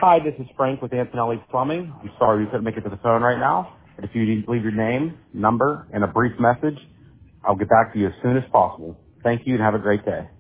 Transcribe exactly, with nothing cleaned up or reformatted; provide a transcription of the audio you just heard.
Hi, this is Frank with Antonelli Plumbing. I'm sorry we couldn't make it to the phone right now, but if you need to leave your name, number, and a brief message, I'll get back to you as soon as possible. Thank you and have a great day.